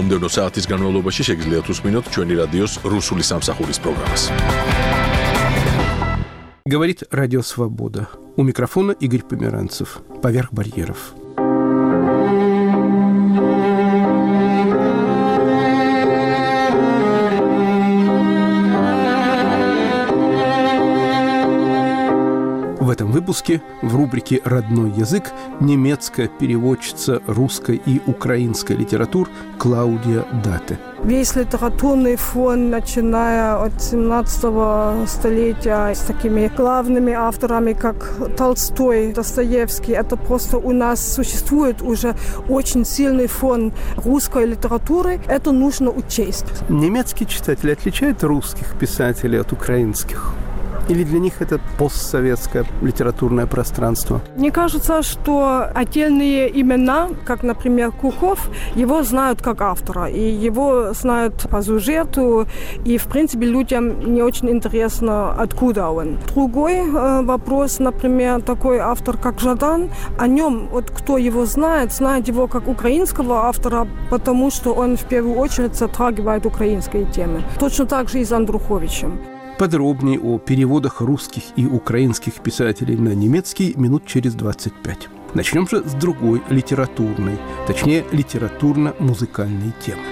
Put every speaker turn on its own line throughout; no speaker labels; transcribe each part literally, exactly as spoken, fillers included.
მომდევნო საათის განმავლობაში შეგიძლიათ უსმინოთ ჩვენი რადიოს რუსული სამსახურის პროგრამას.
Говорит Радио Свобода. У микрофона Игорь Померанцев. Поверх барьеров. В этом выпуске в рубрике «Родной язык» немецкая переводчица русской и украинской литератур Клаудия Дате.
Весь литературный фон, начиная от семнадцатого столетия, с такими главными авторами, как Толстой, Достоевский, это просто у нас существует уже очень сильный фон русской литературы. Это нужно учесть.
Немецкие читатели отличают русских писателей от украинских? Или для них это постсоветское литературное пространство?
Мне кажется, что отдельные имена, как, например, Кухов, его знают как автора, и его знают по сюжету, и, в принципе, людям не очень интересно, откуда он. Другой э, вопрос, например, такой автор, как Жадан, о нем, вот кто его знает, знает его как украинского автора, потому что он в первую очередь затрагивает украинские темы. Точно так же и с Андруховичем.
Подробнее о переводах русских и украинских писателей на немецкий минут через двадцать пять. Начнем же с другой литературной, точнее, литературно-музыкальной темы.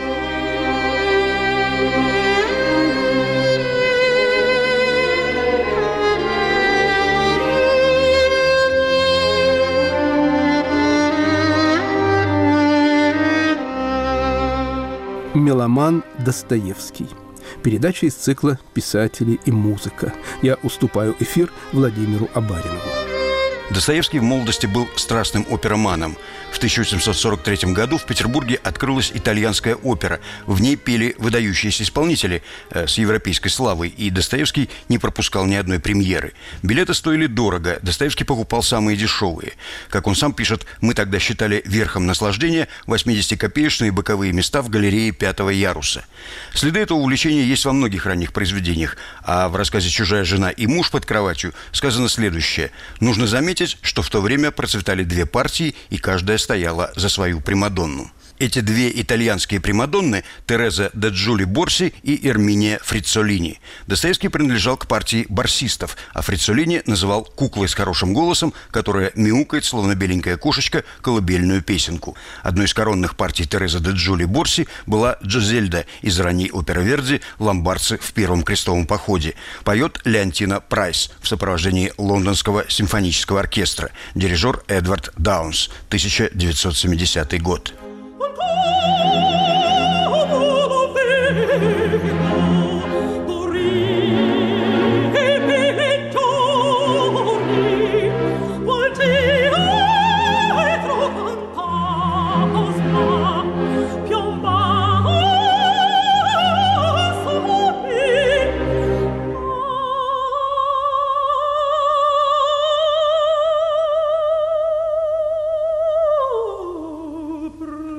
Меломан Достоевский. Передача из цикла «Писатели и музыка». Я уступаю эфир Владимиру Абаринову.
Достоевский в молодости был страстным опероманом. В тысяча восемьсот сорок третьем году в Петербурге открылась итальянская опера. В ней пели выдающиеся исполнители э, с европейской славой, и Достоевский не пропускал ни одной премьеры. Билеты стоили дорого, Достоевский покупал самые дешевые. Как он сам пишет, мы тогда считали верхом наслаждения восьмидесятикопеечные боковые места в галерее пятого яруса. Следы этого увлечения есть во многих ранних произведениях, а в рассказе «Чужая жена и муж под кроватью» сказано следующее. Нужно заметить, что в то время процветали две партии, и каждая стояла за свою примадонну. Эти две итальянские примадонны – Тереза де Джули Борси и Эрминия Фрицолини. Достоевский принадлежал к партии борсистов, а Фрицолини называл куклой с хорошим голосом, которая мяукает, словно беленькая кошечка, колыбельную песенку. Одной из коронных партий Терезы де Джули Борси была Джозельда из ранней оперы Верди «Ломбардцы в первом крестовом походе». Поет Леонтина Прайс в сопровождении Лондонского симфонического оркестра. Дирижер Эдвард Даунс, тысяча девятьсот семидесятый год.
Bring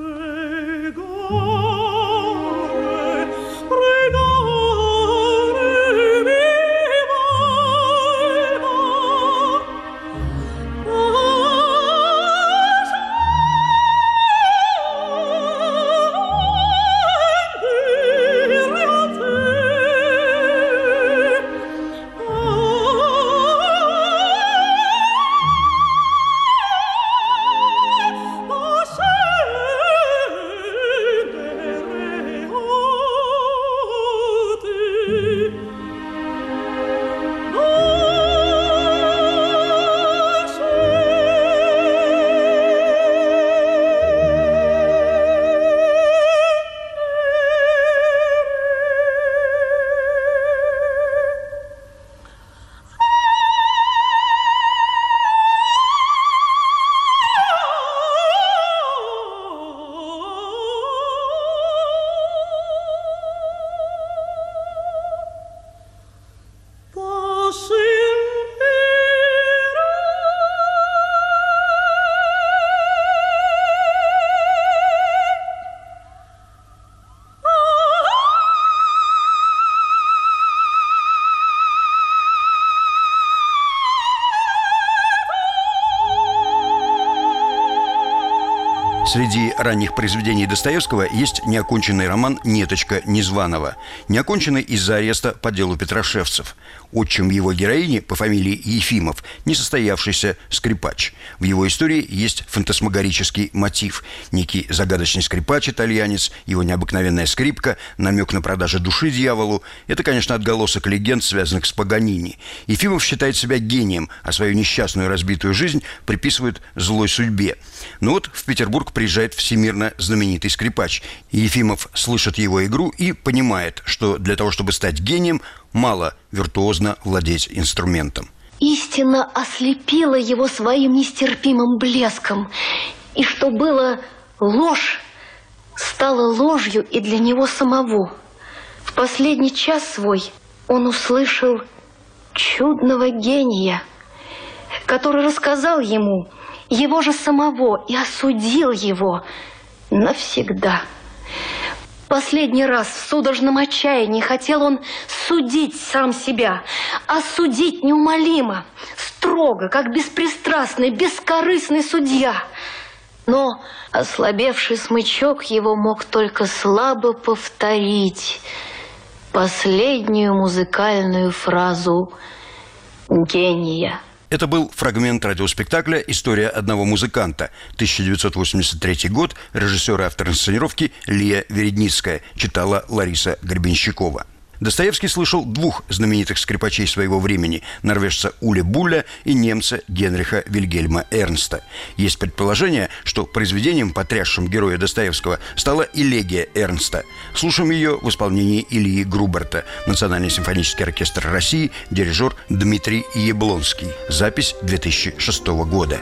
Среди ранних произведений Достоевского есть неоконченный роман «Неточка Незваного», неоконченный из-за ареста по делу Петрашевцев. Отчим его героини по фамилии Ефимов – несостоявшийся скрипач. В его истории есть фантасмагорический мотив. Некий загадочный скрипач-итальянец, его необыкновенная скрипка, намек на продажу души дьяволу – это, конечно, отголосок легенд, связанных с Паганини. Ефимов считает себя гением, а свою несчастную разбитую жизнь приписывает злой судьбе. Но вот в Петербург приезжает всемирно знаменитый скрипач. Ефимов слышит его игру и понимает, что для того, чтобы стать гением, мало виртуозно владеть инструментом.
Истина ослепила его своим нестерпимым блеском. И что было ложь, стало ложью и для него самого. В последний час свой он услышал чудного гения, который рассказал ему его же самого и осудил его навсегда. Последний раз в судорожном отчаянии хотел он судить сам себя, осудить неумолимо, строго, как беспристрастный, бескорыстный судья. Но ослабевший смычок его мог только слабо повторить последнюю музыкальную фразу гения.
Это был фрагмент радиоспектакля «История одного музыканта», тысяча девятьсот восемьдесят третий год, режиссер и автор инсценировки Лия Вередницкая, читала Лариса Гребенщикова. Достоевский слышал двух знаменитых скрипачей своего времени – норвежца Уле Булля и немца Генриха Вильгельма Эрнста. Есть предположение, что произведением, потрясшим героя Достоевского, стала элегия Эрнста. Слушаем ее в исполнении Ильи Груберта. Национальный симфонический оркестр России, дирижер Дмитрий Яблонский. Запись две тысячи шестого года.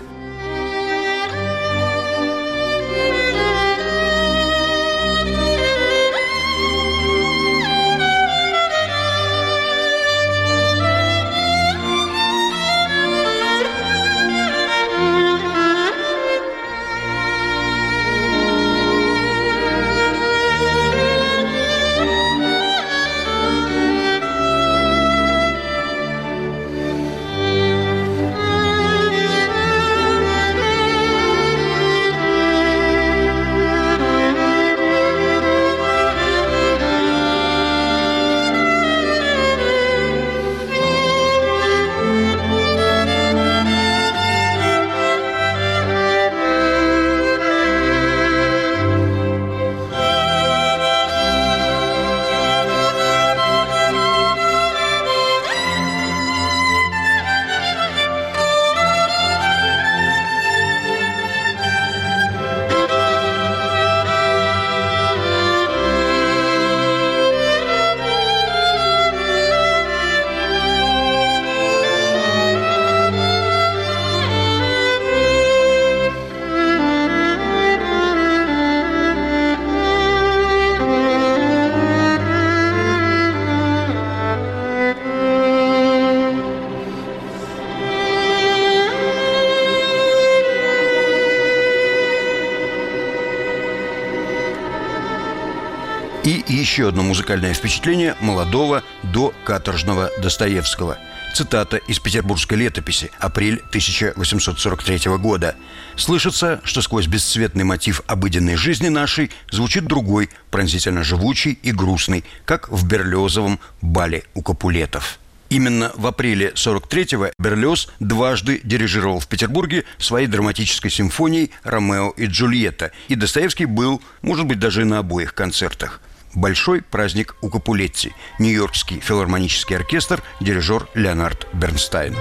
И еще одно музыкальное впечатление молодого до каторжного Достоевского. Цитата из петербургской летописи, апрель тысяча восемьсот сорок третьего года. «Слышится, что сквозь бесцветный мотив обыденной жизни нашей звучит другой, пронзительно живучий и грустный, как в Берлиозовом бале у Капулетов». Именно в апреле сорок третьего Берлиоз дважды дирижировал в Петербурге своей драматической симфонией «Ромео и Джульетта», и Достоевский был, может быть, даже на обоих концертах. Большой праздник у Капулетти. Нью-Йоркский филармонический оркестр, дирижер Леонард Бернстайн.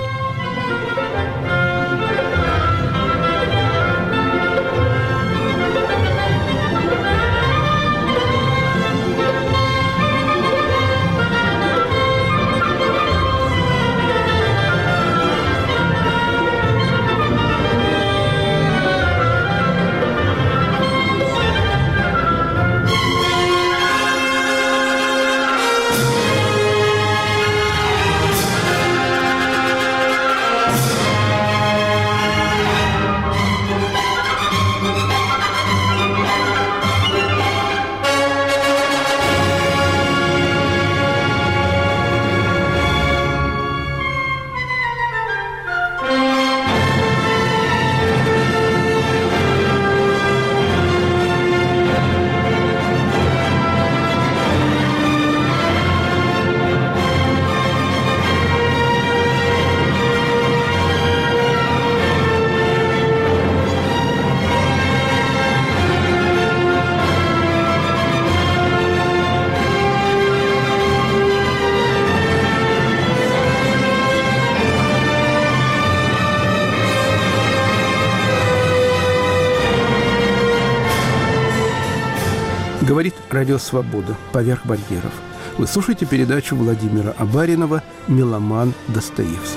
Говорит Радио Свобода «Поверх барьеров». Вы слушаете передачу Владимира Абаринова «Меломан Достоевский».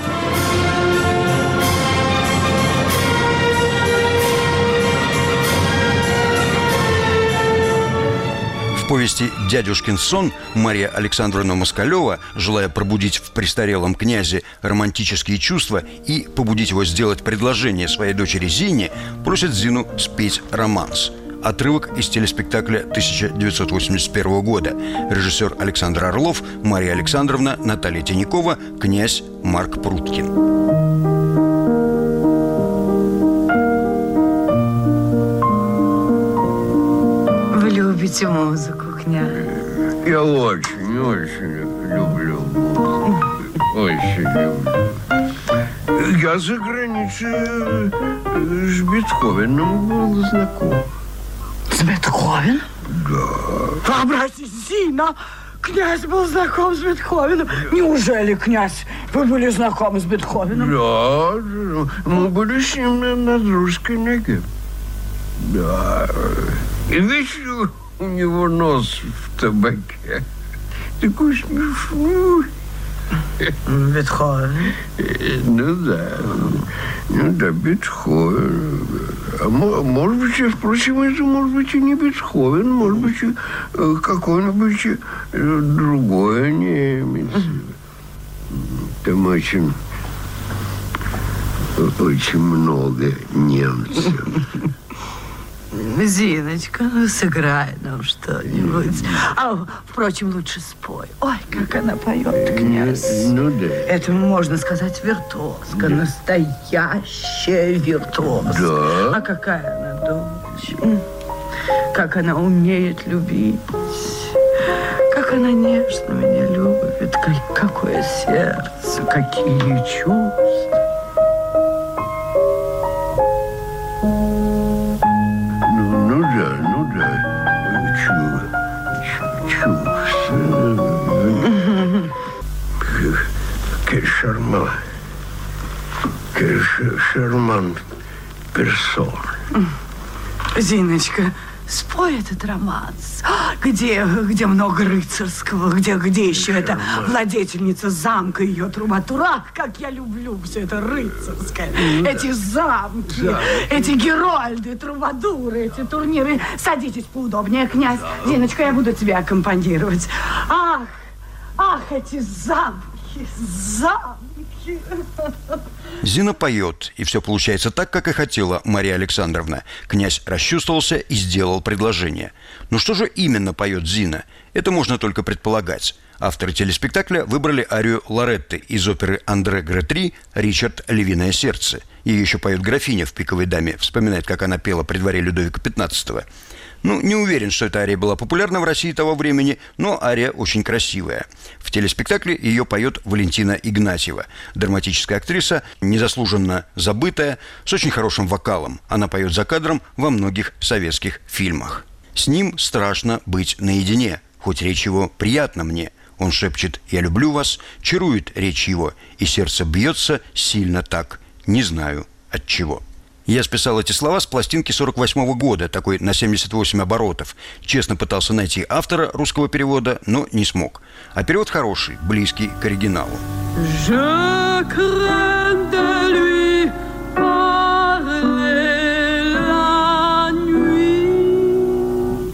В повести «Дядюшкин сон» Мария Александровна Москалева, желая пробудить в престарелом князе романтические чувства и побудить его сделать предложение своей дочери Зине, просит Зину спеть романс. Отрывок из телеспектакля тысяча девятьсот восемьдесят первого года. Режиссер Александр Орлов, Мария Александровна, Наталья Тинякова, князь Марк Пруткин.
Вы любите музыку, князь?
Я очень, очень люблю музыку. Очень люблю. Я за границей с Бетховеном был знаком.
С Бетховеном?
Да.
Вообразите, Зина, князь был знаком с Бетховеном. Неужели, князь, вы были знакомы с Бетховеном?
Да, мы были с ним на, на дружеской ноге. Да. И ведь у него нос в табаке. Такой смешной.
Бетховен?
Ну да. Ну да, Бетховен. А может быть, впрочем, это может быть и не Бетховен, может быть, и какой-нибудь другой немец. Там очень, очень много немцев.
Зиночка, ну сыграй нам что-нибудь. А, впрочем, лучше спой. Ой, как она поет, князь.
Ну да.
Это, можно сказать, виртуозка. Да. Настоящая виртуозка.
Да.
А какая она дочь. Как она умеет любить. Как она нежно меня любит. Как, какое сердце, какие чувства.
Quel charmant, quel charmant персон.
Зиночка, спой этот романс. Где, где много рыцарского, где, где еще эта владетельница замка, ее трубатура. Как я люблю все это рыцарское. Да. Эти замки, да. Эти герольды, трубадуры, эти турниры. Садитесь поудобнее, князь. Да. Зиночка, я буду тебе аккомпанировать. Ах, ах, эти замки, замки.
Зина поет, и все получается так, как и хотела Мария Александровна. Князь расчувствовался и сделал предложение. Но что же именно поет Зина? Это можно только предполагать. Авторы телеспектакля выбрали арию Лоретты из оперы Андре Гретри «Ричард. Львиное сердце». Ее еще поет графиня в «Пиковой даме», вспоминает, как она пела при дворе Людовика пятнадцатого. Ну, не уверен, что эта ария была популярна в России того времени, но ария очень красивая. В телеспектакле ее поет Валентина Игнатьева, драматическая актриса, незаслуженно забытая, с очень хорошим вокалом. Она поет за кадром во многих советских фильмах. С ним страшно быть наедине, хоть речь его приятна мне. Он шепчет «Я люблю вас», чарует речь его, и сердце бьется сильно так, не знаю от чего. Я списал эти слова с пластинки сорок восьмого года, такой на семьдесят восемь оборотов. Честно пытался найти автора русского перевода, но не смог. А перевод хороший, близкий к оригиналу.
Je crains de lui parler la nuit.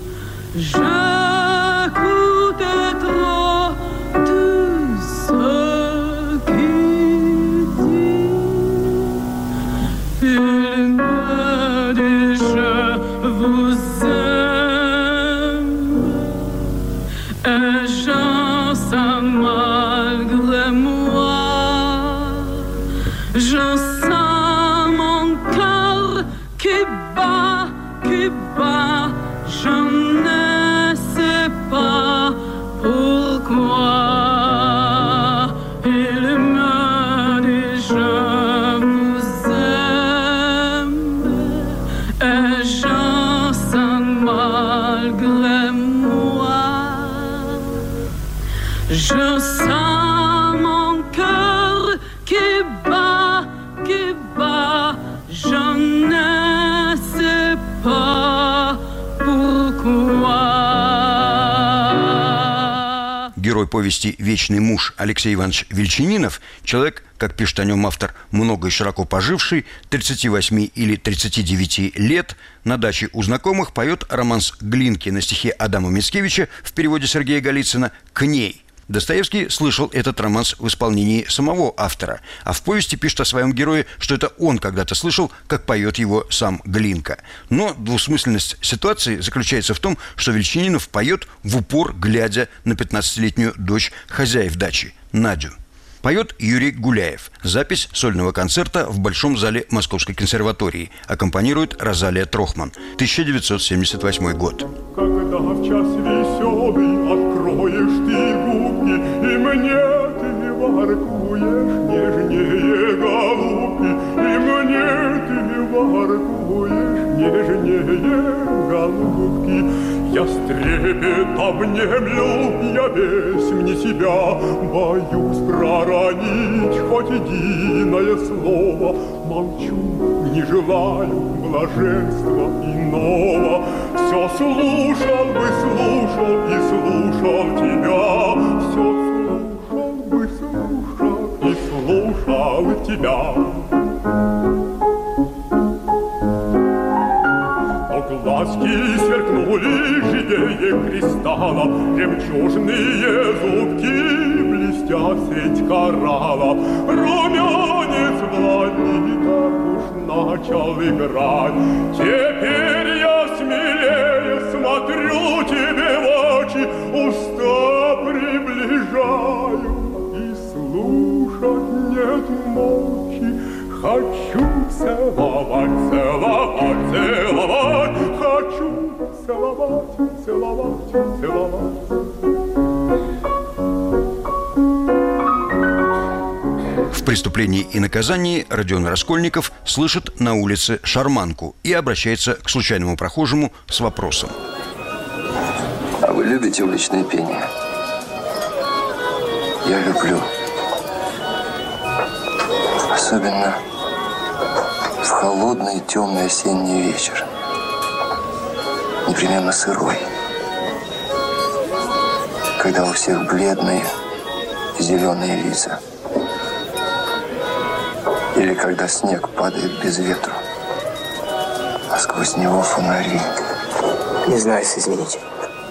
J'écoute trop tout ce qu'il dit. Il me dit je vous aime et j'en sens malgré moi. Je sens mon cœur qui bat, qui bat. Je ne sais pas pourquoi. Il me dit je vous aime et j'en sens malgré moi. Je sens mon cœur qui bat, qui bat. Je ne sais pas pourquoi.
герой повести «Вечный муж» Алексей Иванович Вельчининов, человек, как пишет о нем автор, много и широко поживший, тридцати восьми или тридцати девяти лет, на даче у знакомых поет романс Глинки на стихи Адама Мицкевича в переводе Сергея Голицына «К ней». Достоевский слышал этот романс в исполнении самого автора, а в повести пишет о своем герое, что это он когда-то слышал, как поет его сам Глинка. Но двусмысленность ситуации заключается в том, что Вельчининов поет в упор, глядя на пятнадцатилетнюю дочь хозяев дачи, Надю. Поет Юрий Гуляев. Запись сольного концерта в Большом зале Московской консерватории. Аккомпанирует Розалия Трохман. тысяча девятьсот семьдесят восьмой год.
Когда в час веселый откроешь ты губки, и мне ты воркуешь нежнее голубки, и мне ты воркуешь нежнее голубки. Я с трепетом внемлю, я весь вне себя, боюсь проронить хоть единое слово. Молчу, не желаю блаженства иного. Все слушал бы, слушал и слушал тебя. Все слушал бы, слушал и слушал тебя. Глазки сверкнули живее кристалла, жемчужные зубки блестят средь коралла. Румянец в длани так уж начал играть. Теперь я смелее смотрю тебе в очи, уста приближаю, и слушать нет мочи. Хочу целовать, целовать, целовать, хочу целовать, целовать, целовать.
В «Преступлении и наказании» Родион Раскольников слышит на улице шарманку и обращается к случайному прохожему с вопросом.
А вы любите уличное пение? Я люблю. Особенно в холодный темный осенний вечер. Непременно сырой. Когда у всех бледные зеленые лица. Или когда снег падает без ветру, а сквозь него фонари. Не знаю, извините.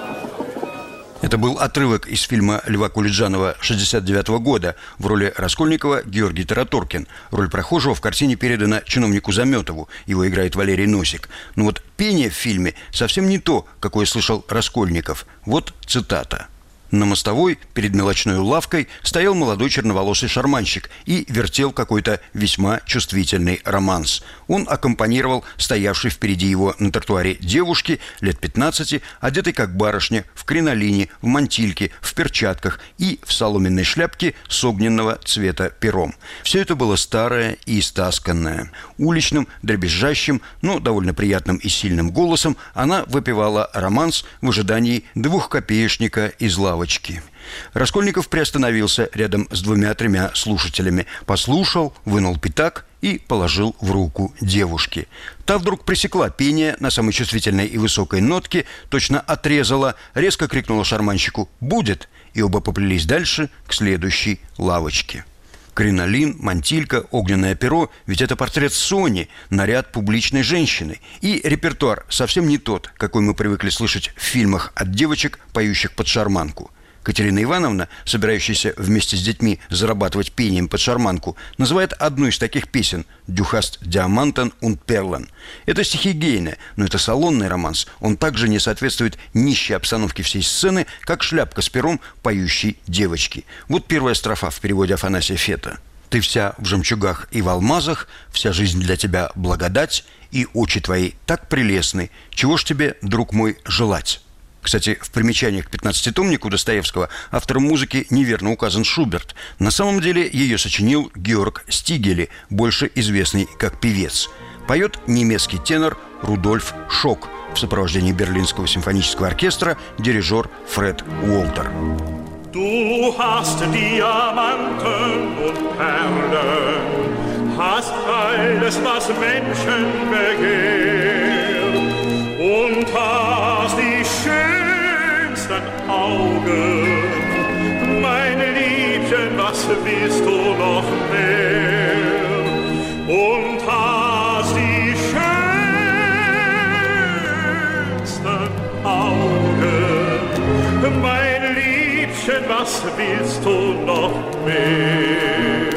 Это был отрывок из фильма Льва Кулиджанова шестьдесят девятого года. В роли Раскольникова Георгий Тараторкин. Роль прохожего в картине передана чиновнику Заметову. Его играет Валерий Носик. Но вот пение в фильме совсем не то, какое слышал Раскольников. Вот цитата. На мостовой перед мелочной лавкой стоял молодой черноволосый шарманщик и вертел какой-то весьма чувствительный романс. Он аккомпанировал стоявшей впереди его на тротуаре девушке лет пятнадцати, одетой как барышня, в кринолине, в мантильке, в перчатках и в соломенной шляпке с огненного цвета пером. Все это было старое и истасканное. Уличным, дребезжащим, но довольно приятным и сильным голосом она выпевала романс в ожидании двухкопеечника из лавки. Раскольников приостановился рядом с двумя-тремя слушателями, послушал, вынул пятак и положил в руку девушки. Та вдруг пресекла пение на самой чувствительной и высокой нотке, точно отрезала, резко крикнула шарманщику «Будет!» и оба поплелись дальше к следующей лавочке. Кринолин, мантилька, огненное перо – ведь это портрет Сони, наряд публичной женщины. И репертуар совсем не тот, какой мы привыкли слышать в фильмах от девочек, поющих под шарманку. Катерина Ивановна, собирающаяся вместе с детьми зарабатывать пением под шарманку, называет одну из таких песен «Du hast Diamanten und Perlen». Это стихи Гейне, но это салонный романс. Он также не соответствует нищей обстановке всей сцены, как шляпка с пером поющей девочки. Вот первая строфа в переводе Афанасия Фета. «Ты вся в жемчугах и в алмазах, вся жизнь для тебя благодать, и очи твои так прелестны, чего ж тебе, друг мой, желать?» Кстати, в примечании к пятнадцатитомнику Достоевского автором музыки неверно указан Шуберт. На самом деле ее сочинил Георг Стигели, больше известный как певец. Поет немецкий тенор Рудольф Шок в сопровождении Берлинского симфонического оркестра, дирижер Фред Уолтер.
Du hast Diamanten und Perlen, hast alles, was Menschen begehrt, und hast die schönsten Augen, willst du noch mehr? Und hast die schönsten Augen, mein Liebchen, was willst du noch mehr?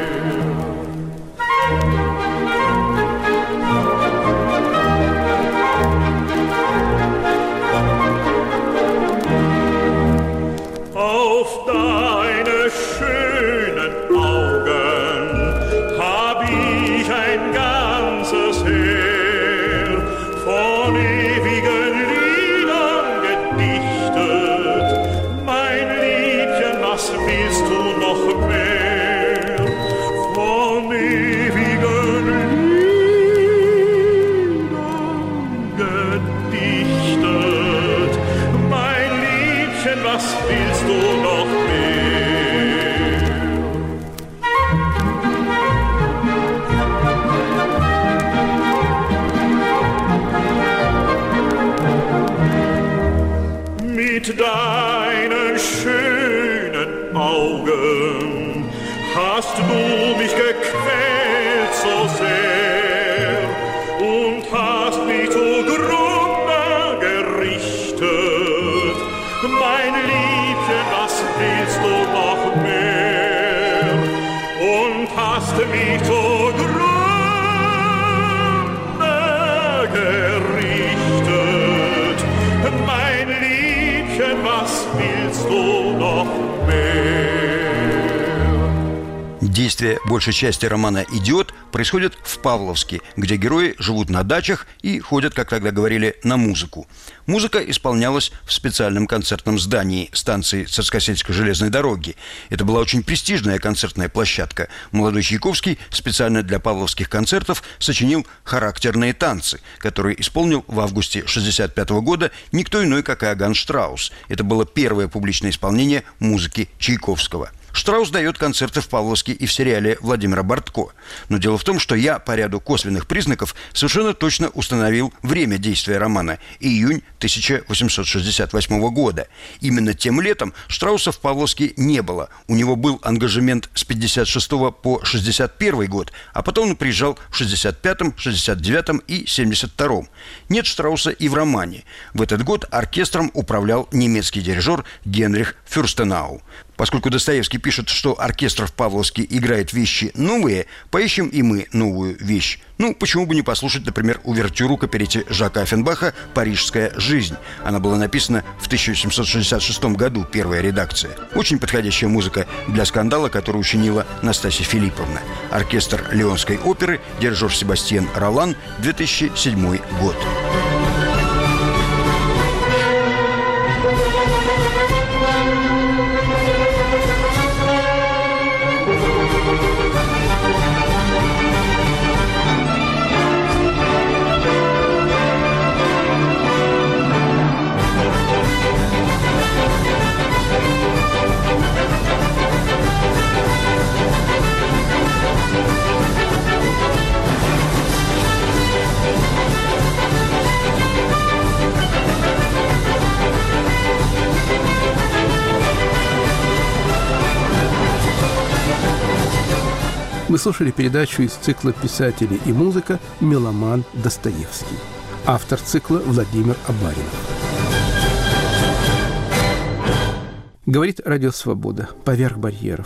Auf deine schönen Augen hab ich ein ganzes Heer von ewigen Liedern gedichtet. Mein Liebchen, was willst du noch mehr? Von ewigen Liedern gedichtet. Mein Liebchen, was willst du noch mehr? Mit deinen schönen Augen hast du mich gequält so sehr und hast mich zugrunde gerichtet. Mein Liebchen, was willst du noch mehr? Und hast mich zugrunde gerichtet. Mein Liebchen, was willst du noch mehr?
Действие большей части романа «Идиот» происходит в Павловске, где герои живут на дачах и ходят, как тогда говорили, на музыку. Музыка исполнялась в специальном концертном здании станции Царскосельской железной дороги. Это была очень престижная концертная площадка. Молодой Чайковский специально для павловских концертов сочинил характерные танцы, которые исполнил в августе шестьдесят пятого года никто иной, как Иоганн Штраус. Это было первое публичное исполнение музыки Чайковского. Штраус дает концерты в Павловске и в сериале Владимира Бортко. Но дело в том, что я по ряду косвенных признаков совершенно точно установил время действия романа – июнь тысяча восемьсот шестьдесят восьмого года. Именно тем летом Штрауса в Павловске не было. У него был ангажемент с пятьдесят шестого по шестьдесят первый год, а потом он приезжал в шестьдесят пятом, шестьдесят девятом и семьдесят втором. Нет Штрауса и в романе. В этот год оркестром управлял немецкий дирижер Генрих Фюрстенау. Поскольку Достоевский пишет, что оркестр в Павловске играет вещи новые, поищем и мы новую вещь. Ну, почему бы не послушать, например, увертюру к оперете Жака Оффенбаха «Парижская жизнь». Она была написана в тысяча восемьсот шестьдесят шестом году, первая редакция. Очень подходящая музыка для скандала, который учинила Настасья Филипповна. Оркестр Леонской оперы, дирижер Себастьян Ролан, две тысячи седьмой год.
Мы слушали передачу из цикла «Писатели и музыка. Меломан Достоевский». Автор цикла Владимир Абаринов. Говорит Радио Свобода. Поверх барьеров.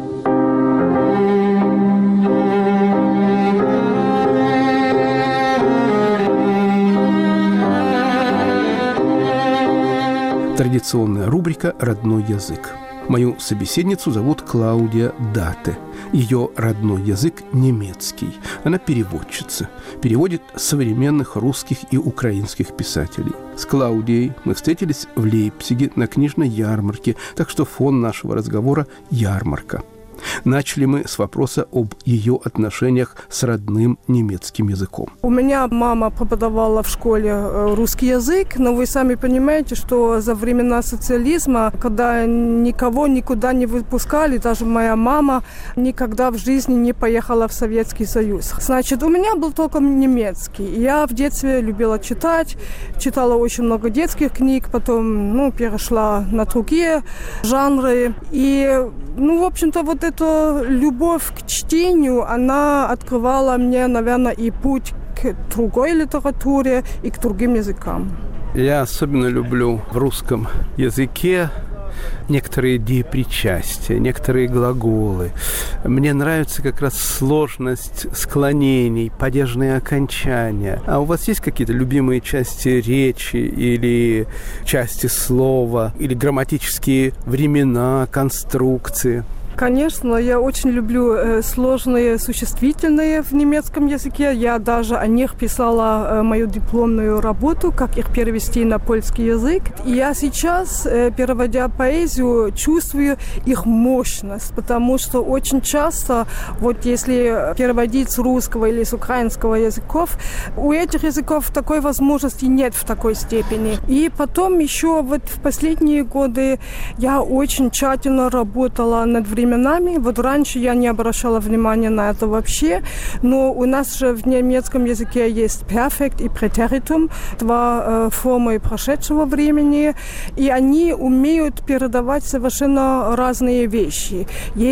Традиционная рубрика «Родной язык». Мою собеседницу зовут Клаудия Дате. Ее родной язык – немецкий. Она переводчица. Переводит современных русских и украинских писателей. С Клаудией мы встретились в Лейпциге на книжной ярмарке, так что фон нашего разговора – ярмарка. Начали мы с вопроса об ее отношениях с родным немецким языком.
У меня мама преподавала в школе русский язык, но вы сами понимаете, что за времена социализма, когда никого никуда не выпускали, даже моя мама никогда в жизни не поехала в Советский Союз. Значит, у меня был только немецкий. Я в детстве любила читать, читала очень много детских книг, потом ну, перешла на другие жанры. И, ну, в общем-то, вот это эта любовь к чтению, она открывала мне, наверное, и путь к другой литературе и к другим языкам.
Я особенно люблю в русском языке некоторые деепричастия, некоторые глаголы. Мне нравится как раз сложность склонений, падежные окончания. А у вас есть какие-то любимые части речи или части слова, или грамматические времена, конструкции?
Конечно, я очень люблю э, сложные существительные в немецком языке. Я даже о них писала э, мою дипломную работу, как их перевести на польский язык. И я сейчас, э, переводя поэзию, чувствую их мощность, потому что очень часто, вот если переводить с русского или с украинского языков, у этих языков такой возможности нет в такой степени. И потом еще вот в последние годы я очень тщательно работала над временем. Временами. Вот раньше я не обращала внимания на это вообще, но у нас же в немецком языке есть перфект и претеритум, два э, формы прошедшего времени, и они умеют передавать совершенно разные вещи.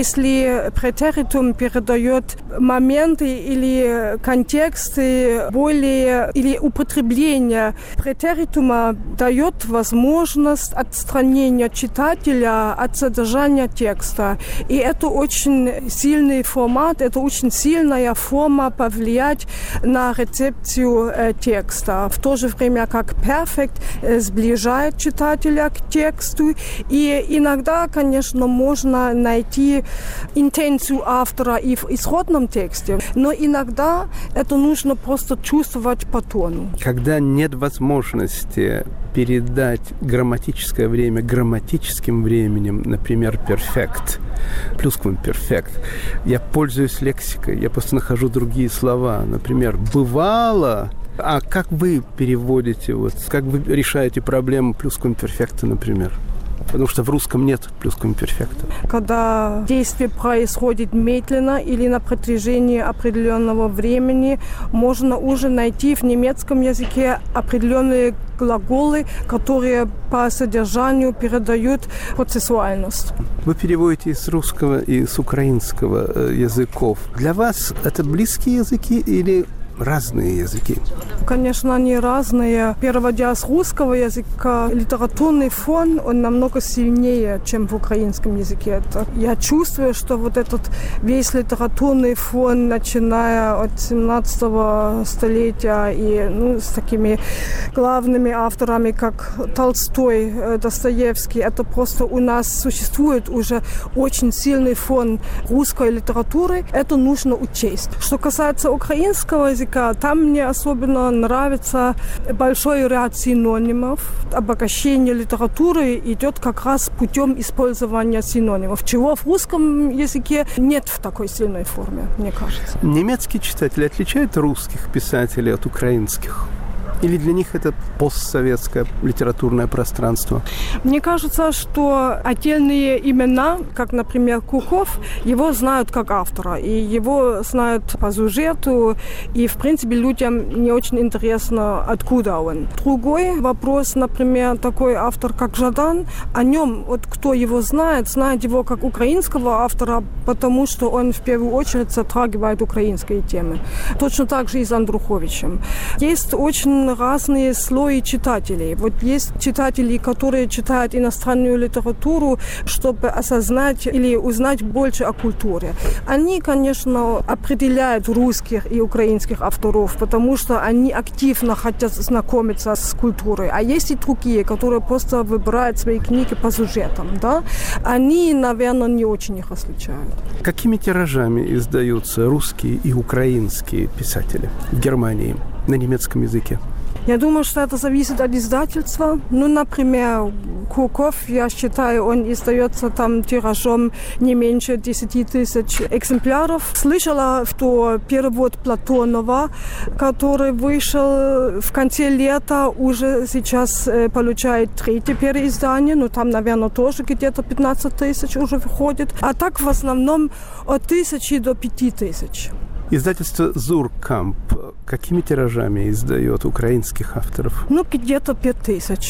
Если претеритум передает моменты или контексты более, или употребление претеритума дает возможность отстранения читателя от содержания текста. И это очень сильный формат, это очень сильная форма повлиять на рецепцию э, текста. В то же время как перфект э, сближает читателя к тексту. И иногда, конечно, можно найти интенцию автора и в исходном тексте, но иногда это нужно просто чувствовать по тону.
Когда нет возможности передать грамматическое время грамматическим временем, например, перфект, плюсквамперфект, я пользуюсь лексикой, я просто нахожу другие слова. Например, «бывало». А как вы переводите, вот, как вы решаете проблему плюсквамперфекта, например? Потому что в русском нет плюсквамперфекта.
Когда действие происходит медленно или на протяжении определенного времени, можно уже найти в немецком языке определенные глаголы, которые по содержанию передают процессуальность.
Вы переводите с русского и с украинского языков. Для вас это близкие языки или разные языки?
Конечно, они разные. Переводя с русского языка, литературный фон, он намного сильнее, чем в украинском языке. Это я чувствую, что вот этот весь литературный фон, начиная от семнадцатого столетия и ну, с такими главными авторами, как Толстой, Достоевский, это просто у нас существует уже очень сильный фон русской литературы. Это нужно учесть. Что касается украинского языка, там мне особенно нравится большой ряд синонимов. Обогащение литературы идет как раз путем использования синонимов, чего в русском языке нет в такой сильной форме, мне кажется.
Немецкие читатели отличают русских писателей от украинских? Или для них это постсоветское литературное пространство?
Мне кажется, что отдельные имена, как, например, Куков, его знают как автора, и его знают по сюжету, и, в принципе, людям не очень интересно, откуда он. Другой вопрос, например, такой автор, как Жадан, о нем, вот кто его знает, знает его как украинского автора, потому что он, в первую очередь, затрагивает украинские темы. Точно так же и с Андруховичем. Есть очень разные слои читателей. Вот есть читатели, которые читают иностранную литературу, чтобы осознать или узнать больше о культуре. Они, конечно, определяют русских и украинских авторов, потому что они активно хотят знакомиться с культурой. А есть и другие, которые просто выбирают свои книги по сюжетам. Да? Они, наверное, не очень их различают.
Какими тиражами издаются русские и украинские писатели в Германии на немецком языке?
Я думаю, что это зависит от издательства. Ну, например, Куков, я считаю, он издается там тиражом не меньше десяти тысяч экземпляров. Слышала, что перевод Платонова, который вышел в конце лета, уже сейчас получает третье переиздание. Ну, там, наверное, тоже где-то пятнадцать тысяч уже выходит. А так, в основном, от тысячи до пяти тысяч.
Издательство «Зуркамп» какими тиражами издает украинских авторов?
Ну, где-то пять тысяч.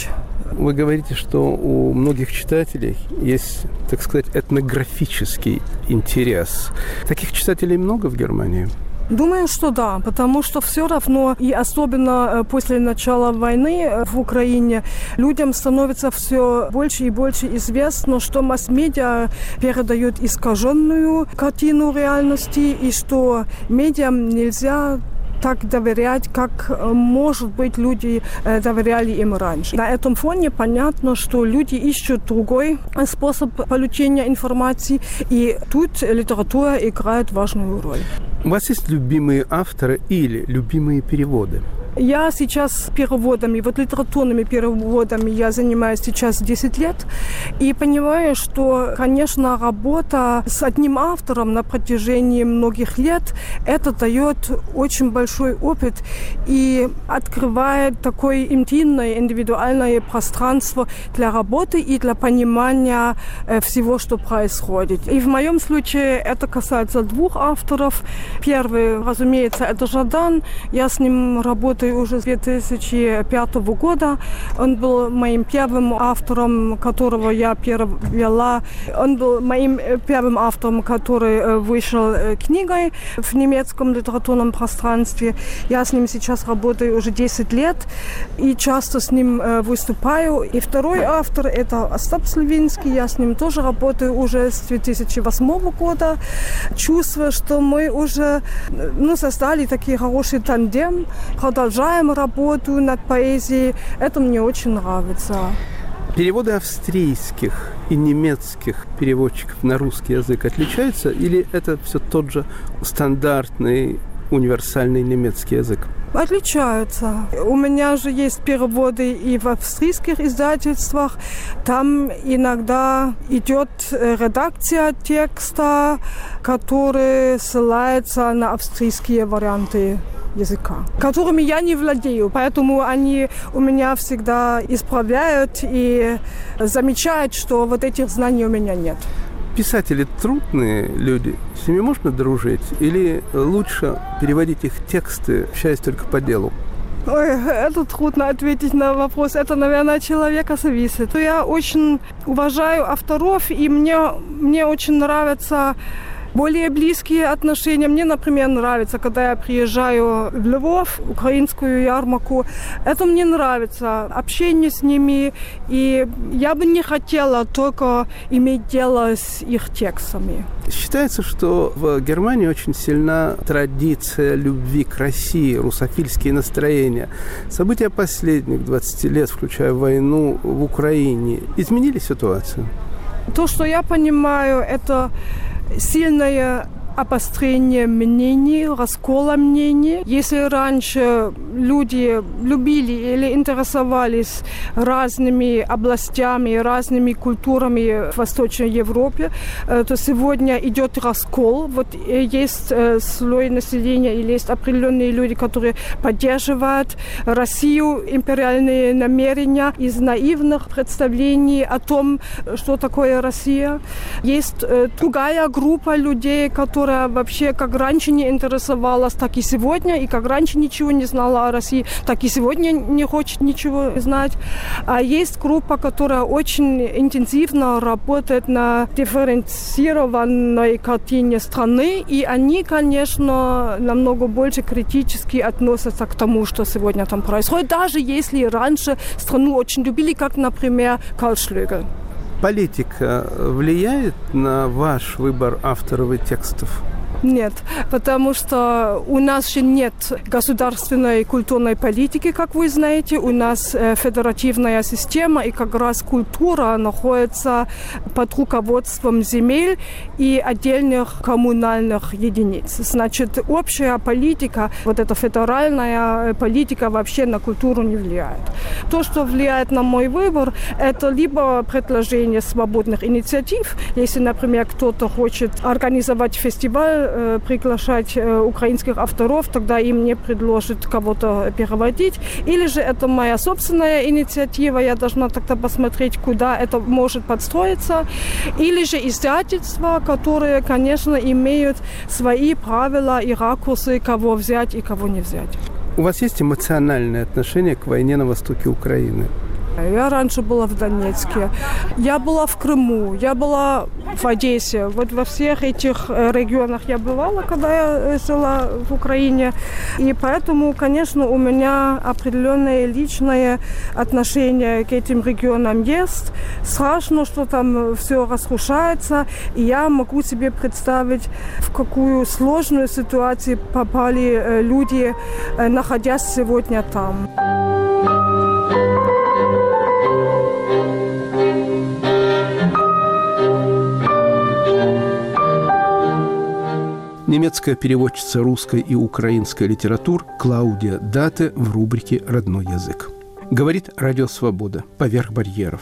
Вы говорите, что у многих читателей есть, так сказать, этнографический интерес. Таких читателей много в Германии?
Думаю, что да, потому что все равно, и особенно после начала войны в Украине, людям становится все больше и больше известно, что масс-медиа передает искаженную картину реальности, и что медиам нельзя так доверять, как, может быть, люди доверяли им раньше. На этом фоне понятно, что люди ищут другой способ получения информации, и тут литература играет важную роль.
У вас есть любимые авторы или любимые переводы?
Я сейчас переводами, вот литературными переводами я занимаюсь сейчас десять лет и понимаю, что, конечно, работа с одним автором на протяжении многих лет, это дает очень большой опыт и открывает такое интимное, индивидуальное пространство для работы и для понимания всего, что происходит. И в моем случае это касается двух авторов. Первый, разумеется, это Жадан. Я с ним работаю уже с две тысячи пятого года. Он был моим первым автором, которого я перевела. Он был моим первым автором, который вышел книгой в немецком литературном пространстве. Я с ним сейчас работаю уже десять лет и часто с ним выступаю. И второй автор – это Остап Славинский. Я с ним тоже работаю уже с две тысячи восьмого года. Чувствую, что мы уже ну, создали такой хороший тандем, продолжаем работу над поэзией. Это мне очень нравится.
Переводы австрийских и немецких переводчиков на русский язык отличаются, или это все тот же стандартный универсальный немецкий язык?
Отличаются. У меня же есть переводы и в австрийских издательствах. Там иногда идет редакция текста, который ссылается на австрийские варианты языка, которыми я не владею. Поэтому они у меня всегда исправляют и замечают, что вот этих знаний у меня нет.
Писатели трудные люди, с ними можно дружить? Или лучше переводить их тексты, общаясь только по делу?
Ой, это трудно ответить на вопрос. Это, наверное, от человека зависит. Я очень уважаю авторов, и мне, мне очень нравится более близкие отношения. Мне, например, нравится, когда я приезжаю в Львов, украинскую ярмарку. Это мне нравится, общение с ними. И я бы не хотела только иметь дело с их текстами.
Считается, что в Германии очень сильна традиция любви к России, русофильские настроения. События последних двадцати лет, включая войну в Украине, изменили ситуацию?
То, что я понимаю, это сильное обострение мнений, раскола мнений. Если раньше люди любили или интересовались разными областями, разными культурами в Восточной Европе, то сегодня идет раскол. Вот есть слой населения или есть определенные люди, которые поддерживают Россию, империальные намерения из наивных представлений о том, что такое Россия. Есть другая группа людей, которые которая вообще как раньше не интересовалась, так и сегодня, и как раньше ничего не знала о России, так и сегодня не хочет ничего знать. А есть группа, которая очень интенсивно работает на дифференцированной картине страны, и они, конечно, намного больше критически относятся к тому, что сегодня там происходит, даже если раньше страну очень любили, как, например, Карл Шлёгель.
Политика влияет на ваш выбор авторов и текстов?
Нет, потому что у нас же нет государственной культурной политики, как вы знаете. У нас федеративная система, и как раз культура находится под руководством земель и отдельных коммунальных единиц. Значит, общая политика, вот эта федеральная политика вообще на культуру не влияет. То, что влияет на мой выбор, это либо предложение свободных инициатив, если, например, кто-то хочет организовать фестиваль, приглашать украинских авторов, тогда им не предложат кого-то переводить. Или же это моя собственная инициатива, я должна тогда посмотреть, куда это может подстроиться. Или же издательства, которые, конечно, имеют свои правила и ракурсы, кого взять и кого не взять.
У вас есть эмоциональное отношение к войне на востоке Украины?
Я раньше была в Донецке, я была в Крыму, я была в Одессе. Вот во всех этих регионах я бывала, когда я жила в Украине. И поэтому, конечно, у меня определенное личное отношение к этим регионам есть. Страшно, что там все разрушается. И я могу себе представить, в какую сложную ситуацию попали люди, находясь сегодня там.
Немецкая переводчица русской и украинской литератур Клаудия Дате в рубрике «Родной язык». Говорит Радио Свобода. Поверх барьеров.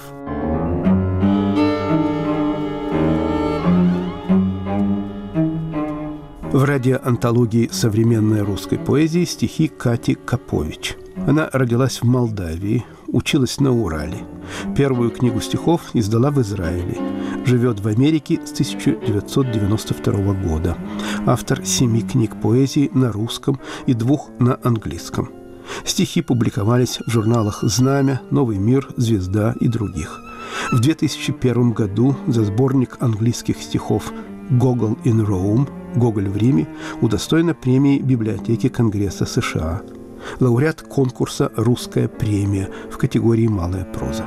В радиоантологии современной русской поэзии стихи Кати Капович. Она родилась в Молдавии, училась на Урале. Первую книгу стихов издала в Израиле. Живет в Америке с тысяча девятьсот девяносто второго года. Автор семи книг поэзии на русском и двух на английском. Стихи публиковались в журналах «Знамя», «Новый мир», «Звезда» и других. В две тысячи первом году за сборник английских стихов «Gogol in Rome» «Гоголь в Риме» удостоена премии Библиотеки Конгресса США. Лауреат конкурса «Русская премия» в категории «Малая проза».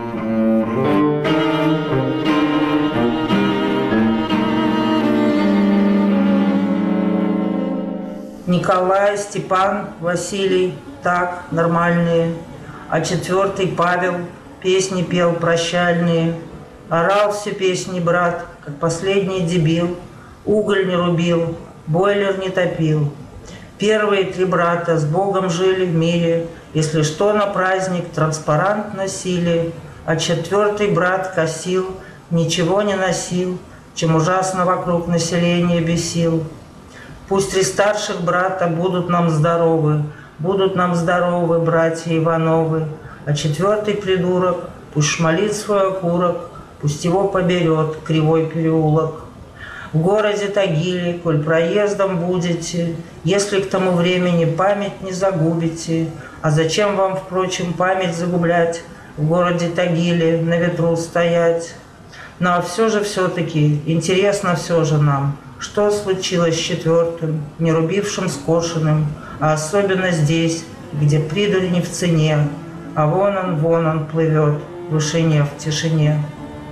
Николай, Степан, Василий, так, нормальные. А четвертый Павел песни пел прощальные. Орал все песни брат, как последний дебил. Уголь не рубил, бойлер не топил. Первые три брата с Богом жили в мире. Если что, на праздник транспарант носили. А четвертый брат косил, ничего не носил, чем ужасно вокруг населения бесил. Пусть три старших брата будут нам здоровы, будут нам здоровы братья Ивановы. А четвертый придурок пусть шмалит свой окурок, пусть его поберет кривой переулок. В городе Тагиле, коль проездом будете, если к тому времени память не загубите. А зачем вам, впрочем, память загублять, в городе Тагиле на ветру стоять? Ну а все же все-таки, интересно все же нам, что случилось с четвертым, не рубившим скошенным, а особенно здесь, где придурь не в цене, а вон он, вон он плывет в вышине, в тишине.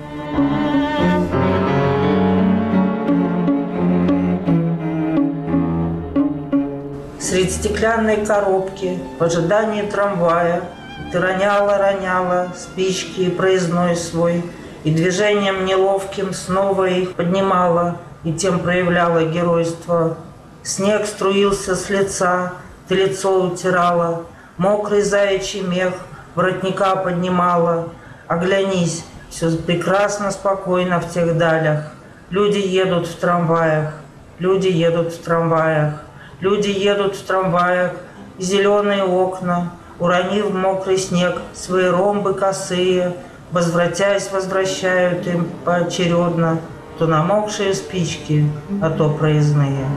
Средь стеклянной коробки, в ожидании трамвая, ты роняла-роняла спички и проездной свой, и движением неловким снова их поднимала, и тем проявляла геройство. Снег струился с лица, ты лицо утирала, мокрый заячий мех воротника поднимала. Оглянись, все прекрасно, спокойно в тех далях. Люди едут в трамваях, люди едут в трамваях. Люди едут в трамваях, и зеленые окна, уронив мокрый снег, свои ромбы косые, возвратясь, возвращают им поочередно то намокшие спички, а то проездные.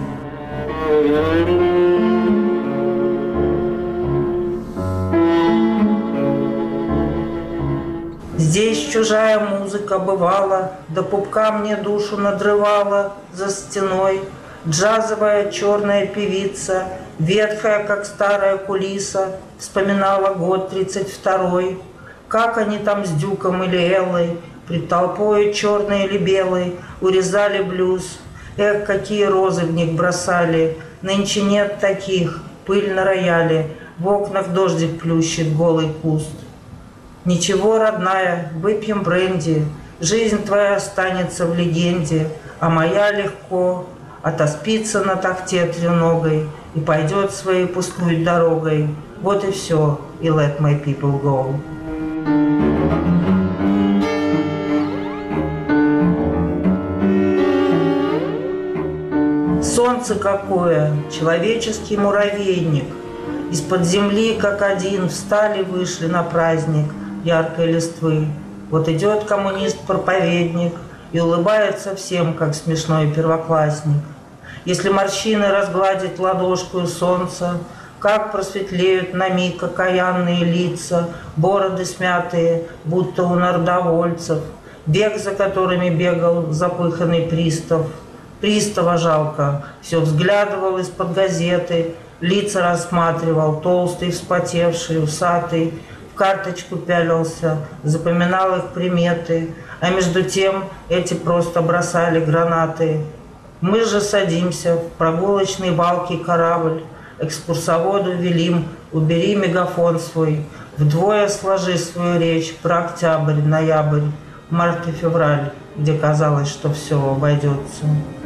Здесь чужая музыка бывала, до пупка мне душу надрывала за стеной. Джазовая черная певица, ветхая, как старая кулиса, вспоминала год тридцать второй. Как они там с Дюком или Эллой, пред толпой черной или белой, урезали блюз. Эх, какие розы в них бросали, нынче нет таких, пыль на рояле, в окнах дождик плющит голый куст. Ничего, родная, выпьем бренди, жизнь твоя останется в легенде, а моя легко отоспится на тахте треногой и пойдет своей пустой дорогой. Вот и все, и let my people go. Солнце какое, человеческий муравейник. Из-под земли, как один, встали, вышли на праздник яркой листвы. Вот идет коммунист-проповедник и улыбается всем, как смешной первоклассник. Если морщины разгладить ладошкой солнца, Как просветлеют на миг окаянные лица, бороды смятые, будто у народовольцев, бег, за которыми бегал запыханный пристав. Пристава жалко, все взглядывал из-под газеты, лица рассматривал, толстый, вспотевший, усатый, в карточку пялился, запоминал их приметы, а между тем эти просто бросали гранаты. Мы же садимся в прогулочный валкий корабль, экскурсоводу велим, убери мегафон свой, вдвое сложи свою речь про октябрь, ноябрь, март и февраль, где казалось, что все обойдется.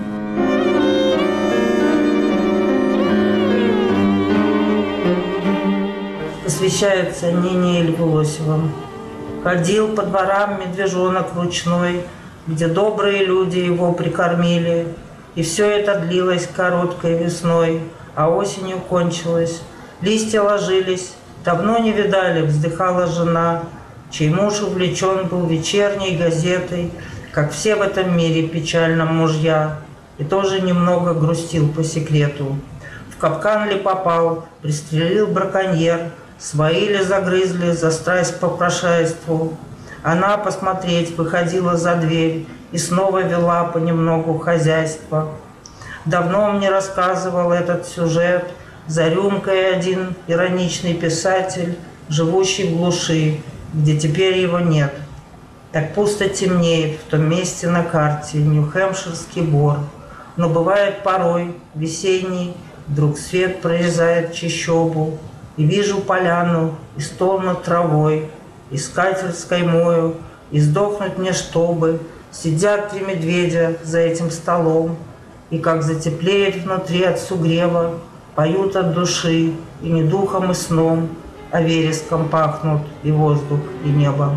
Посвящается Нине Ильголосевым. Ходил по дворам медвежонок ручной, где добрые люди его прикормили, и все это длилось короткой весной, а осенью кончилось. Листья ложились, давно не видали, вздыхала жена, чей муж увлечен был вечерней газетой, как все в этом мире печальном мужья, и тоже немного грустил по секрету. В капкан ли попал, пристрелил браконьер, свои ли загрызли за страсть по прошайству. Она посмотреть выходила за дверь и снова вела понемногу хозяйство. Давно мне рассказывал этот сюжет за рюмкой один ироничный писатель, живущий в глуши, где теперь его нет. Так пусто темнеет в том месте на карте Нью-Хэмпширский бор. Но бывает порой весенний, вдруг свет прорезает чащобу, и вижу поляну, и стол над травой, и скатерть с каймою, и сдохнуть мне чтобы. Сидят три медведя за этим столом, и как затеплеет внутри от сугрева, поют от души, и не духом, и сном, а вереском пахнут и воздух, и небо.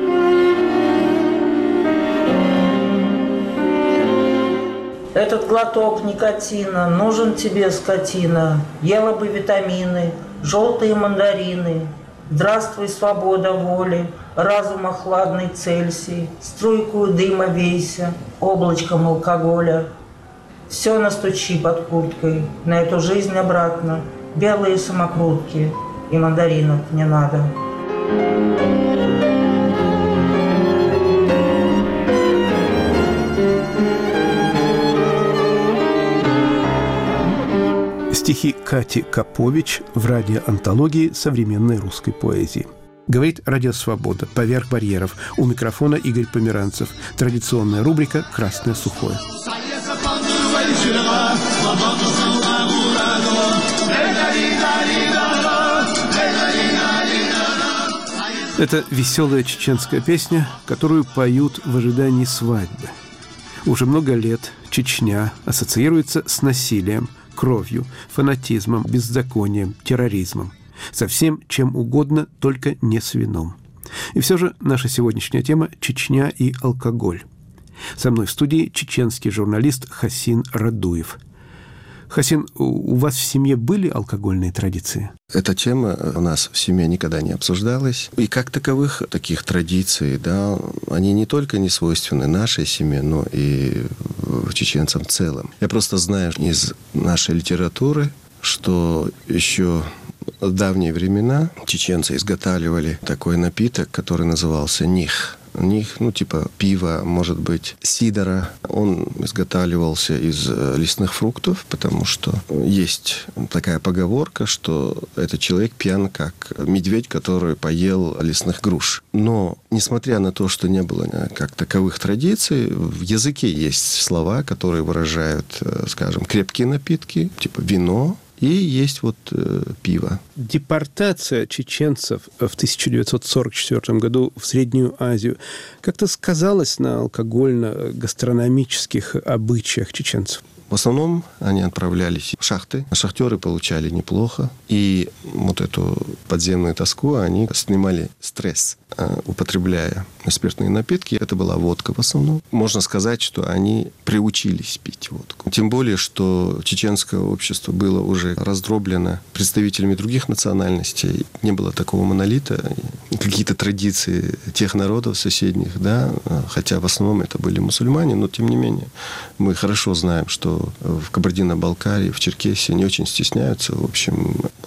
Этот глоток никотина нужен тебе, скотина, ела бы витамины, желтые мандарины. Здравствуй, свобода воли, разума хладный Цельсий, струйку дыма вейся, облачком алкоголя. Все настучи под курткой, на эту жизнь обратно, белые самокрутки, и мандаринов не надо.
Стихи Кати Капович в радиоантологии современной русской поэзии. Говорит Радио Свобода. Поверх барьеров. У микрофона Игорь Померанцев. Традиционная рубрика «Красное сухое». Это веселая чеченская песня, которую поют в ожидании свадьбы. Уже много лет Чечня ассоциируется с насилием, кровью, фанатизмом, беззаконием, терроризмом. Со всем, чем угодно, только не с вином. И все же наша сегодняшняя тема – Чечня и алкоголь. Со мной в студии чеченский журналист Хасин Радуев. Хасин, у вас в семье были алкогольные традиции?
Эта тема у нас в семье никогда не обсуждалась. И как таковых таких традиций, да, они не только не свойственны нашей семье, но и чеченцам в целом. Я просто знаю из нашей литературы, что еще в давние времена чеченцы изготавливали такой напиток, который назывался них. Них, ну, типа пива, может быть, сидора. Он изготавливался из лесных фруктов, потому что есть такая поговорка, что этот человек пьян, как медведь, который поел лесных груш. Но, несмотря на то, что не было как таковых традиций, в языке есть слова, которые выражают, скажем, крепкие напитки, типа вино, и есть вот э, пиво.
Депортация чеченцев в тысяча девятьсот сорок четвёртом году в Среднюю Азию как-то сказалась на алкогольно-гастрономических обычаях чеченцев?
В основном они отправлялись в шахты. Шахтеры получали неплохо. И вот эту подземную тоску они снимали стресс, употребляя спиртные напитки. Это была водка в основном. Можно сказать, что они приучились пить водку. Тем более, что чеченское общество было уже раздроблено представителями других национальностей. Не было такого монолита. Какие-то традиции тех народов соседних, да, хотя в основном это были мусульмане, но тем не менее мы хорошо знаем, что в Кабардино-Балкарии, в Черкесии не очень стесняются, в общем,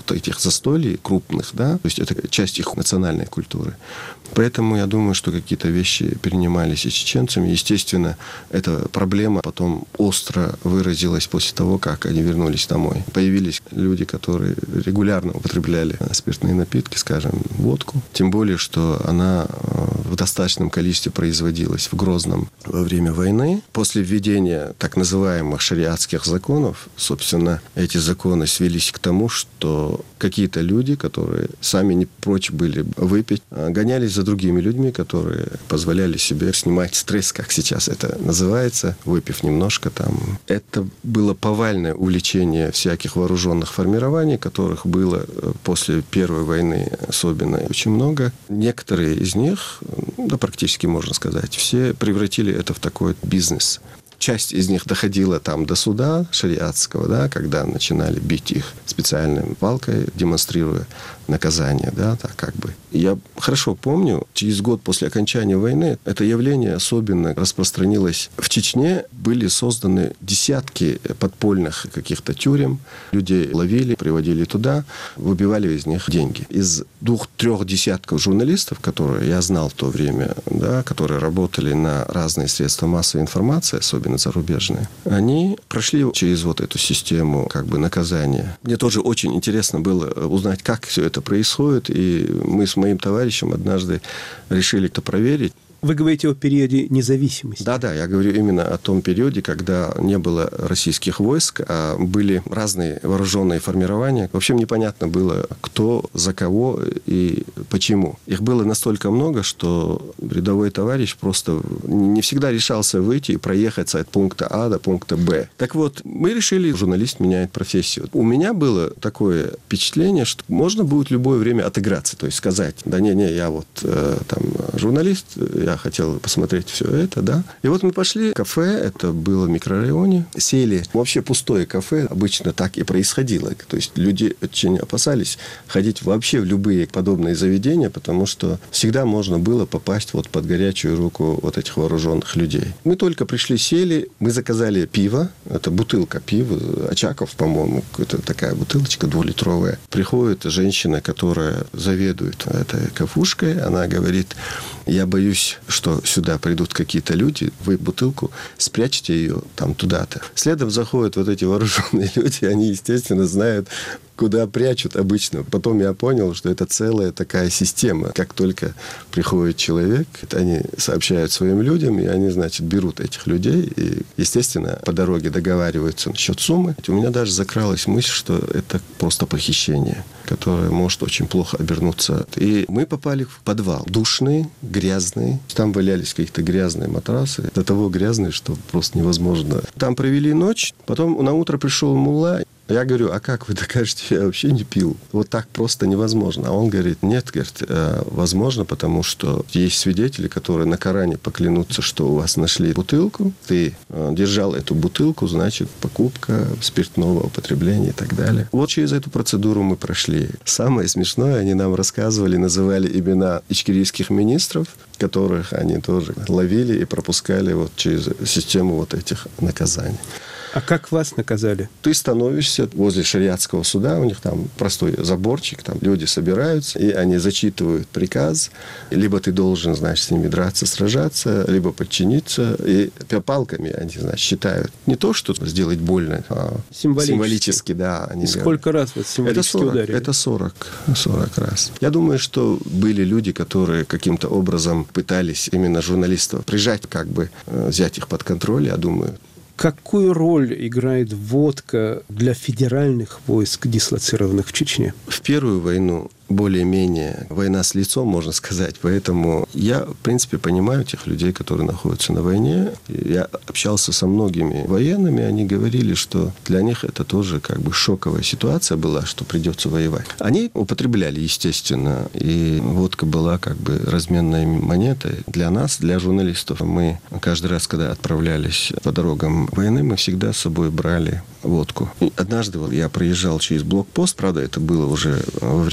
вот этих застолий крупных, да, то есть это часть их национальной культуры. Поэтому я думаю, что какие-то вещи перенимались и чеченцами. Естественно, эта проблема потом остро выразилась после того, как они вернулись домой. Появились люди, которые регулярно употребляли спиртные напитки, скажем, водку. Тем более, что она в достаточном количестве производилась в Грозном во время войны. После введения так называемых шариатских законов, собственно, эти законы свелись к тому, что какие-то люди, которые сами не прочь были выпить, гонялись за другими людьми, которые позволяли себе снимать стресс, как сейчас это называется, выпив немножко там. Это было повальное увлечение всяких вооруженных формирований, которых было после Первой войны особенно очень много. Некоторые из них, да практически можно сказать, все превратили это в такой бизнес. Часть из них доходила там до суда шариатского, да, когда начинали бить их специальной палкой, демонстрируя наказание, да, так как бы. Я хорошо помню, через год после окончания войны это явление особенно распространилось в Чечне. Были созданы десятки подпольных каких-то тюрем. Людей ловили, приводили туда, выбивали из них деньги. Из двух-трех десятков журналистов, которые я знал в то время, да, которые работали на разные средства массовой информации, особенно зарубежные, они прошли через вот эту систему как бы наказания. Мне тоже очень интересно было узнать, как все это происходит, и мы с моим товарищем однажды решили это проверить.
Вы говорите о периоде независимости.
Да-да, я говорю именно о том периоде, когда не было российских войск, а были разные вооруженные формирования. В общем, непонятно было, кто за кого и почему. Их было настолько много, что рядовой товарищ просто не всегда решался выйти и проехать от пункта А до пункта Б. Так вот, мы решили, журналист меняет профессию. У меня было такое впечатление, что можно будет в любое время отыграться, то есть сказать, да не-не, я вот э, там журналист, я хотел посмотреть все это, да. И вот мы пошли в кафе, это было в микрорайоне, сели. Вообще пустое кафе, обычно так и происходило. То есть люди очень опасались ходить вообще в любые подобные заведения, потому что всегда можно было попасть вот под горячую руку вот этих вооруженных людей. Мы только пришли, сели, мы заказали пиво, это бутылка пива, Очаков, по-моему, это такая бутылочка двухлитровая. Приходит женщина, которая заведует этой кафушкой, она говорит, я боюсь, что сюда придут какие-то люди, вы бутылку спрячьте ее там туда-то. Следом заходят вот эти вооруженные люди, они, естественно, знают, куда прячут обычно. Потом я понял, что это целая такая система. Как только приходит человек, они сообщают своим людям, и они, значит, берут этих людей, и, естественно, по дороге договариваются насчет суммы. У меня даже закралась мысль, что это просто похищение, которое может очень плохо обернуться. И мы попали в подвал. Душный, грязный. Там валялись какие-то грязные матрасы. До того грязные, что просто невозможно. Там провели ночь. Потом на утро пришел мулла. Я говорю, а как вы докажете, я вообще не пил? Вот так просто невозможно. А он говорит, нет, говорит, возможно, потому что есть свидетели, которые на Коране поклянутся, что у вас нашли бутылку, ты держал эту бутылку, значит, покупка спиртного употребления и так далее. Вот через эту процедуру мы прошли. Самое смешное, они нам рассказывали, называли имена ичкерийских министров, которых они тоже ловили и пропускали вот через систему вот этих наказаний.
А как вас наказали?
Ты становишься возле шариатского суда, у них там простой заборчик, там люди собираются, и они зачитывают приказ. Либо ты должен, значит, с ними драться, сражаться, либо подчиниться. И палками они, значит, считают. Не то, что сделать больно, а
символически.
Символически, да. Они
Сколько
говорят.
раз вас символически
это сорок,
ударили?
Это сорок, сорок раз. Я думаю, что были люди, которые каким-то образом пытались именно журналистов прижать, как бы взять их под контроль, я думаю.
Какую роль играет водка для федеральных войск, дислоцированных в Чечне?
В первую войну более-менее война с лицом, можно сказать. Поэтому я, в принципе, понимаю тех людей, которые находятся на войне. Я общался со многими военными, они говорили, что для них это тоже как бы шоковая ситуация была, что придется воевать. Они употребляли, естественно, и водка была как бы разменной монетой. Для нас, для журналистов, мы каждый раз, когда отправлялись по дорогам войны, мы всегда с собой брали водку. И однажды вот я проезжал через блокпост, правда, это было уже во время Второй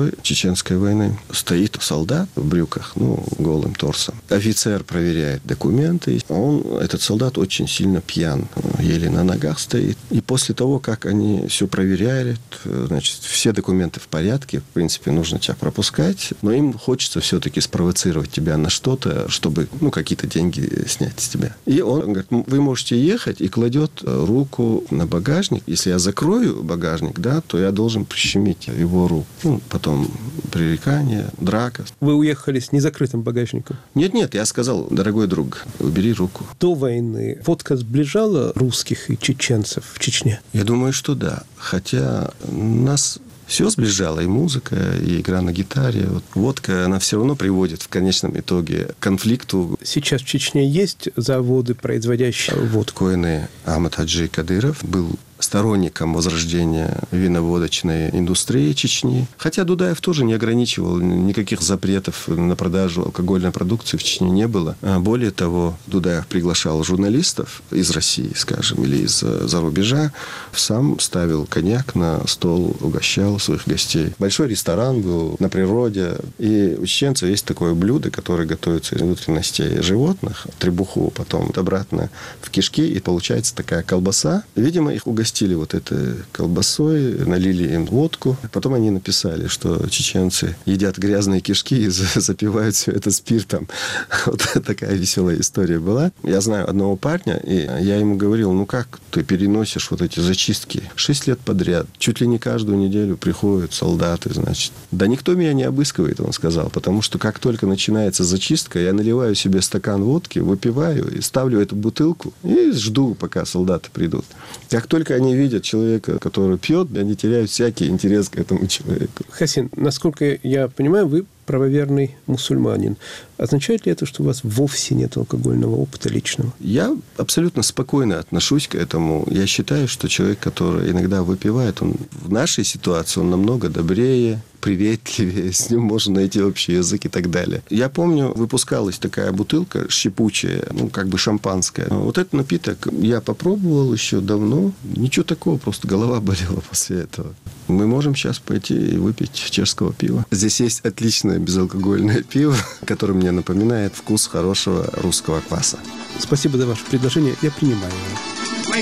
Второй Чеченской войны. Стоит солдат в брюках, ну, голым торсом. Офицер проверяет документы. Он, этот солдат очень сильно пьян. Еле на ногах стоит. И после того, как они все проверяют, значит, все документы в порядке, в принципе, нужно тебя пропускать, но им хочется все-таки спровоцировать тебя на что-то, чтобы, ну, какие-то деньги снять с тебя. И он говорит, вы можете ехать, и кладет руку на багажник. Если я закрою багажник, да, то я должен прищемить его руку. Ну, потом пререкание, драка.
Вы уехали с незакрытым багажником?
Нет-нет, я сказал, дорогой друг, убери руку.
До войны водка сближала русских и чеченцев в Чечне?
Я думаю, что да. Хотя нас все сближало, и музыка, и игра на гитаре. Вот водка, она все равно приводит в конечном итоге к конфликту.
Сейчас в Чечне есть заводы, производящие водку?
Покойный Ахмад Хаджи Кадыров был сторонником возрождения виноводочной индустрии Чечни. Хотя Дудаев тоже не ограничивал, никаких запретов на продажу алкогольной продукции в Чечне не было. Более того, Дудаев приглашал журналистов из России, скажем, или из-за рубежа, сам ставил коньяк на стол, угощал своих гостей. Большой ресторан был на природе. И у чеченцев есть такое блюдо, которое готовится из внутренностей животных, требуху, потом обратно в кишки, и получается такая колбаса. Видимо, их угостили вот этой колбасой, налили им водку. Потом они написали, что чеченцы едят грязные кишки и запивают все это спиртом. Вот такая веселая история была. Я знаю одного парня, и я ему говорил, ну как ты переносишь вот эти зачистки? Шесть лет подряд. Чуть ли не каждую неделю приходят солдаты, значит. Да никто меня не обыскивает, он сказал, потому что как только начинается зачистка, я наливаю себе стакан водки, выпиваю и ставлю эту бутылку и жду, пока солдаты придут. Как только они видят человека, который пьет, они теряют всякий интерес к этому человеку.
Хасин, насколько я понимаю, вы правоверный мусульманин. Означает ли это, что у вас вовсе нет алкогольного опыта личного?
Я абсолютно спокойно отношусь к этому. Я считаю, что человек, который иногда выпивает, он в нашей ситуации он намного добрее, приветливее, с ним можно найти общий язык и так далее. Я помню, выпускалась такая бутылка шипучая, ну, как бы шампанское. Вот этот напиток я попробовал еще давно. Ничего такого, просто голова болела после этого. Мы можем сейчас пойти и выпить чешского пива. Здесь есть отличное безалкогольное пиво, которое мне напоминает вкус хорошего русского кваса.
Спасибо за ваше предложение. Я принимаю его.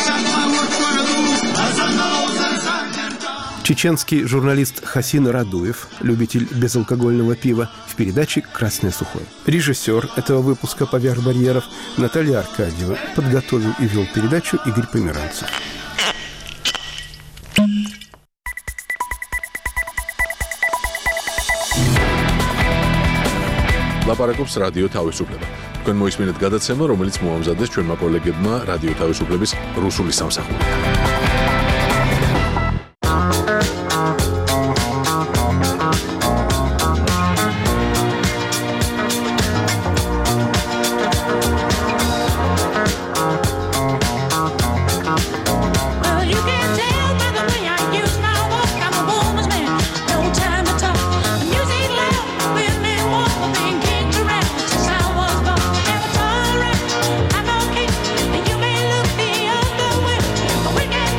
Чеченский журналист Хасин Радуев, любитель безалкогольного пива, в передаче «Красное сухое». Режиссер этого выпуска «Поверх барьеров» Наталья Аркадьева. Подготовил и вел передачу Игорь Померанцев.
ლაპარაკობს რადიო თავისუფლება. თქვენ მოისმინეთ გადაცემა, რომელიც მოამზადეს ჩვენმა კოლეგებმა რადიო თავისუფლების რუსული სამსახური.
We can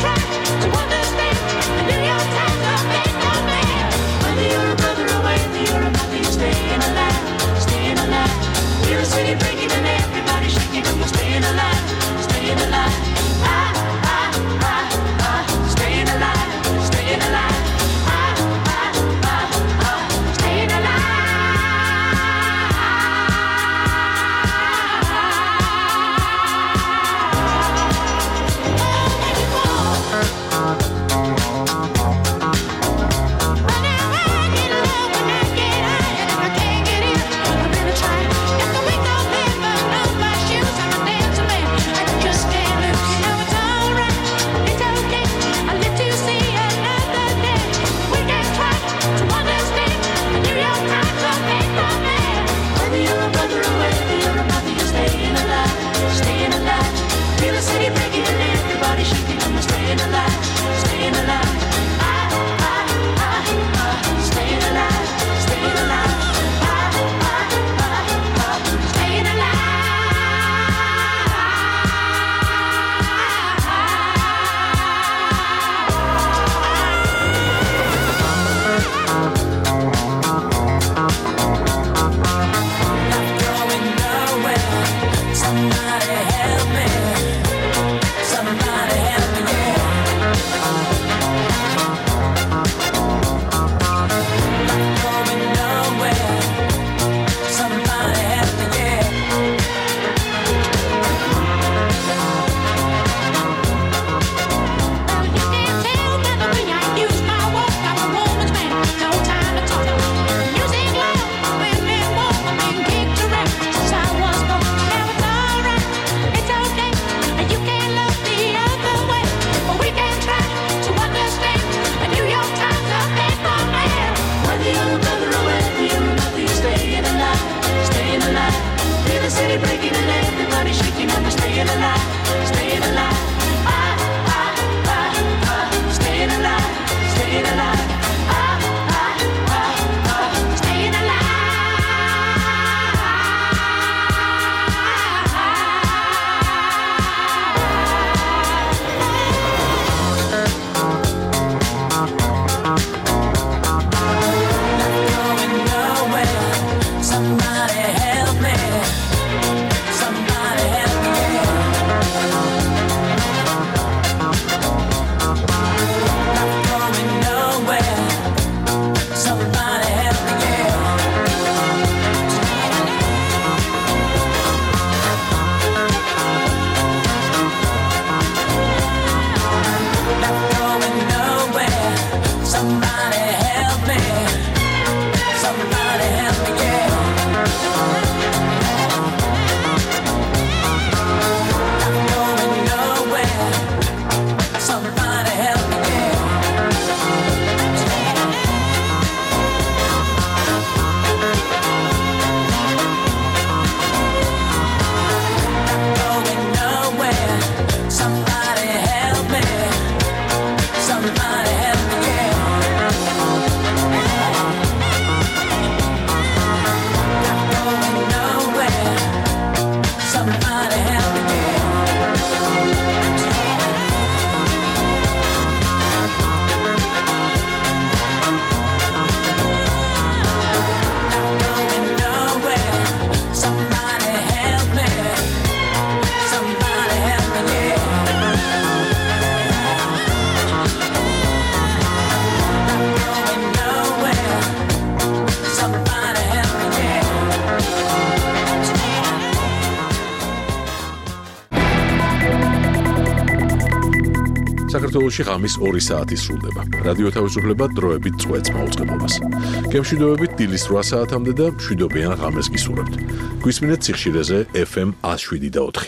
საქართველოში ღამის ორი საათი სრულდება. რადიო თავისუფლება დროებით წვეთს მაუწყებლობას. გემშვიდობებით დილის რვა საათამდე და მშვიდობიან ღამეს გისურვებთ. გვისმინეთ სიხშირეზე ეფ ემ ათს შვიდი და ოთხი.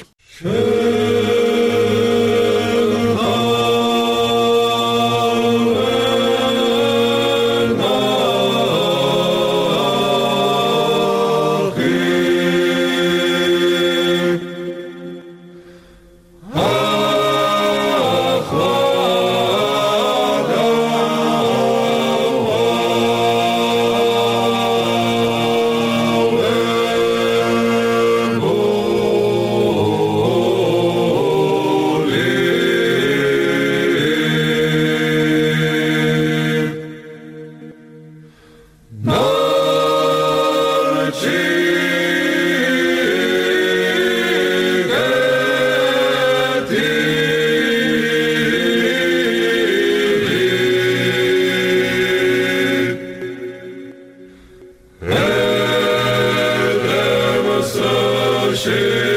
Shit.